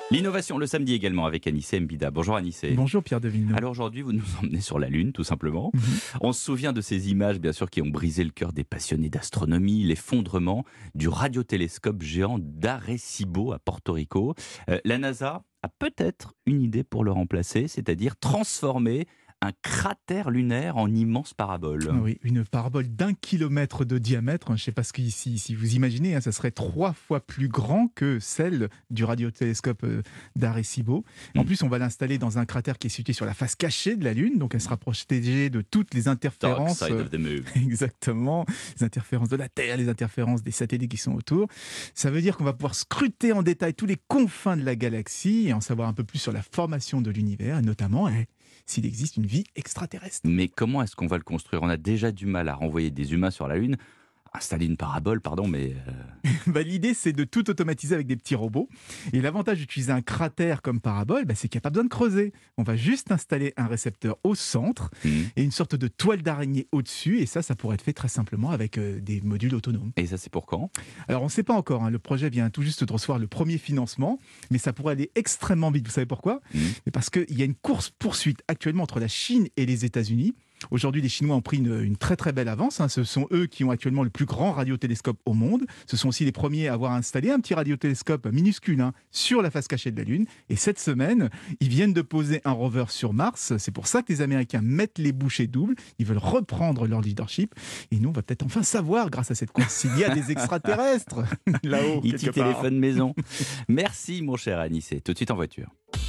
L'innovation le samedi également avec Anissé Mbida. Bonjour Anissé. Bonjour Pierre Devine. Alors aujourd'hui, vous nous emmenez sur la Lune, tout simplement. Mhm. On se souvient de ces images, bien sûr, qui ont brisé le cœur des passionnés d'astronomie, l'effondrement du radiotélescope géant d'Arecibo à Porto Rico. La NASA a peut-être une idée pour le remplacer, c'est-à-dire transformer un cratère lunaire en immense parabole. Oui, une parabole d'1 kilomètre de diamètre. Je ne sais pas si vous imaginez, ça serait 3 fois plus grand que celle du radiotélescope d'Arecibo. En plus, on va l'installer dans un cratère qui est situé sur la face cachée de la Lune, donc elle sera protégée de toutes les interférences. Dark side of the moon. Exactement, les interférences de la Terre, les interférences des satellites qui sont autour. Ça veut dire qu'on va pouvoir scruter en détail tous les confins de la galaxie et en savoir un peu plus sur la formation de l'univers, et notamment s'il existe une vie extraterrestre. Mais comment est-ce qu'on va le construire? On a déjà du mal à renvoyer des humains sur la Lune. Installer une parabole, pardon, mais... L'idée, c'est de tout automatiser avec des petits robots. Et l'avantage d'utiliser un cratère comme parabole, c'est qu'il n'y a pas besoin de creuser. On va juste installer un récepteur au centre et une sorte de toile d'araignée au-dessus. Et ça pourrait être fait très simplement avec des modules autonomes. Et ça, c'est pour quand? Alors, on ne sait pas encore. Le projet vient tout juste de recevoir le premier financement. Mais ça pourrait aller extrêmement vite. Vous savez pourquoi? Parce qu'il y a une course-poursuite actuellement entre la Chine et les États-Unis. Aujourd'hui, les Chinois ont pris une très très belle avance. Ce sont eux qui ont actuellement le plus grand radiotélescope au monde. Ce sont aussi les premiers à avoir installé un petit radiotélescope minuscule sur la face cachée de la Lune. Et cette semaine, ils viennent de poser un rover sur Mars. C'est pour ça que les Américains mettent les bouchées doubles. Ils veulent reprendre leur leadership. Et nous, on va peut-être enfin savoir, grâce à cette course, s'il y a des extraterrestres là-haut. E.T. téléphone maison. Merci mon cher Anissé. Tout de suite en voiture.